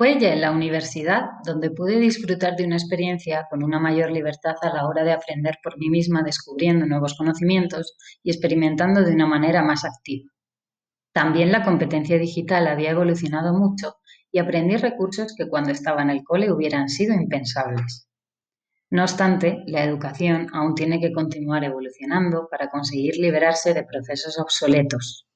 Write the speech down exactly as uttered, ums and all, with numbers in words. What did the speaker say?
Fue ya en la universidad donde pude disfrutar de una experiencia con una mayor libertad a la hora de aprender por mí misma, descubriendo nuevos conocimientos y experimentando de una manera más activa. También la competencia digital había evolucionado mucho y aprendí recursos que cuando estaba en el cole hubieran sido impensables. No obstante, la educación aún tiene que continuar evolucionando para conseguir liberarse de procesos obsoletos.